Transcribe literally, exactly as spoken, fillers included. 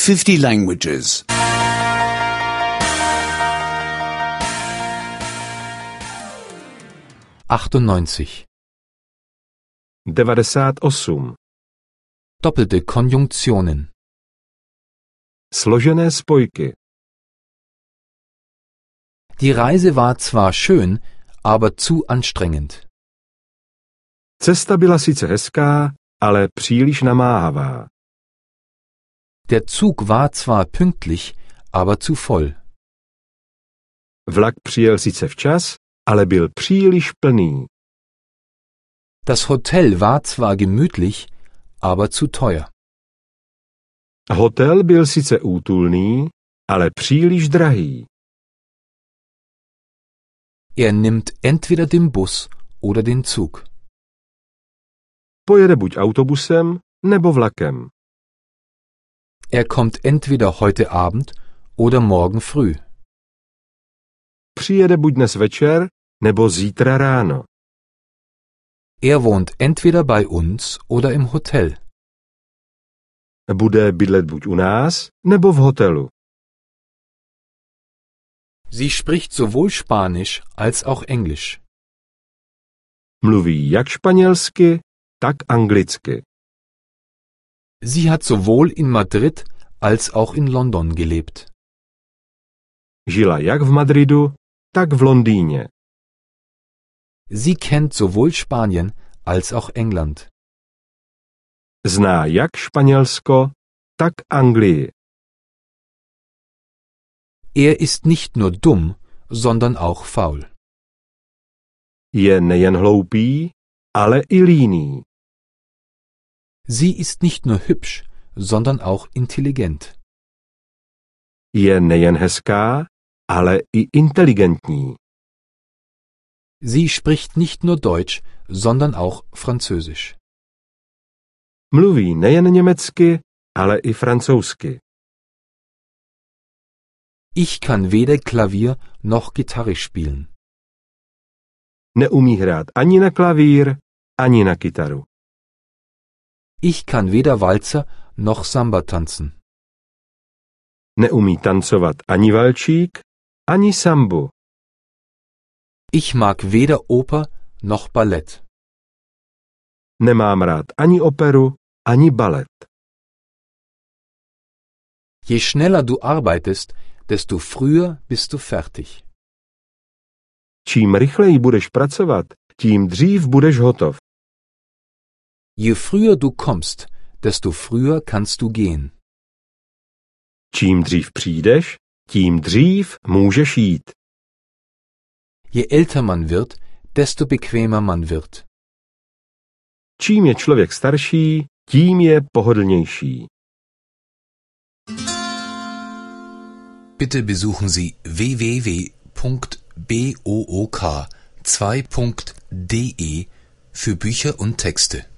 fifty languages. achtundneunzig. devadesát osm. Doppelte Konjunktionen. Složené spojky. Die Reise war zwar schön, aber zu anstrengend. Cesta byla sice hezká, ale příliš namáhavá. Der Zug war zwar pünktlich, aber zu voll. Vlak přijel sice včas, ale byl příliš plný. Das Hotel war zwar gemütlich, aber zu teuer. Hotel byl sice útulný, ale příliš drahý. Er nimmt entweder den Bus oder den Zug. Pojede buď autobusem, nebo vlakem. Er kommt entweder heute Abend oder morgen früh. Přijede buď dnes večer, nebo zítra ráno. Er wohnt entweder bei uns oder im Hotel. Bude bydlet buď u nás, nebo v hotelu. Sie spricht sowohl Spanisch als auch Englisch. Mluví jak španělsky, tak anglicky. Sie hat sowohl in Madrid als auch in London gelebt. Žila jak v Madridu, tak v Londýně. Sie kennt sowohl Spanien als auch England. Zná jak Španělsko, tak Anglii. Er ist nicht nur dumm, sondern auch faul. Je nejen hloupý, ale i líný. Sie ist nicht nur hübsch, sondern auch intelligent. Je nejen hezká, ale i inteligentní. Sie spricht nicht nur Deutsch, sondern auch Französisch. Mluví nejen německy, ale i francouzsky. Ich kann weder Klavier noch Gitarre spielen. Neumí hrát ani na klavír, ani na kytaru. Ich kann weder Walzer noch Samba tanzen. Neumí tancovat ani valčík, ani sambu. Ich mag weder Oper noch Ballett. Nemám rád ani operu, ani balet. Je schneller du arbeitest, desto früher bist du fertig. Čím rychleji budeš pracovat, tím dřív budeš hotov. Je früher du kommst, desto früher kannst du gehen. Čím dřív přijdeš, tím dřív můžeš jít. Je älter man wird, desto bequemer man wird. Čím je člověk starší, tím je pohodlnější. Bitte besuchen Sie w w w punkt book zwei punkt de für Bücher und Texte.